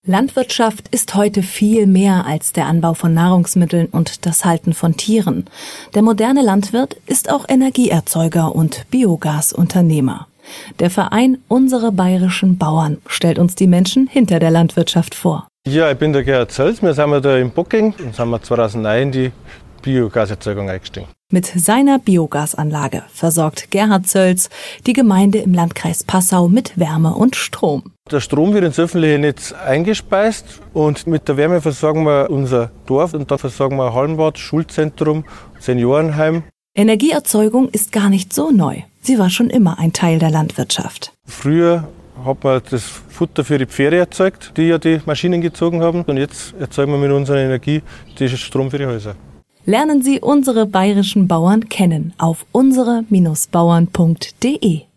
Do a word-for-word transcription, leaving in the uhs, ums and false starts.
Landwirtschaft ist heute viel mehr als der Anbau von Nahrungsmitteln und das Halten von Tieren. Der moderne Landwirt ist auch Energieerzeuger und Biogasunternehmer. Der Verein Unsere Bayerischen Bauern stellt uns die Menschen hinter der Landwirtschaft vor. Ja, ich bin der Gerhard Zölz. Wir sind da in Bocking und sind wir zweitausendneun in die Biogaserzeugung eingestiegen. Mit seiner Biogasanlage versorgt Gerhard Zölz die Gemeinde im Landkreis Passau mit Wärme und Strom. Der Strom wird ins öffentliche Netz eingespeist und mit der Wärme versorgen wir unser Dorf und da versorgen wir Hallenbad, Schulzentrum, Seniorenheim. Energieerzeugung ist gar nicht so neu. Sie war schon immer ein Teil der Landwirtschaft. Früher hat man das Futter für die Pferde erzeugt, die ja die Maschinen gezogen haben. Und jetzt erzeugen wir mit unserer Energie den Strom für die Häuser. Lernen Sie unsere bayerischen Bauern kennen auf unsere Bindestrich bauern punkt de.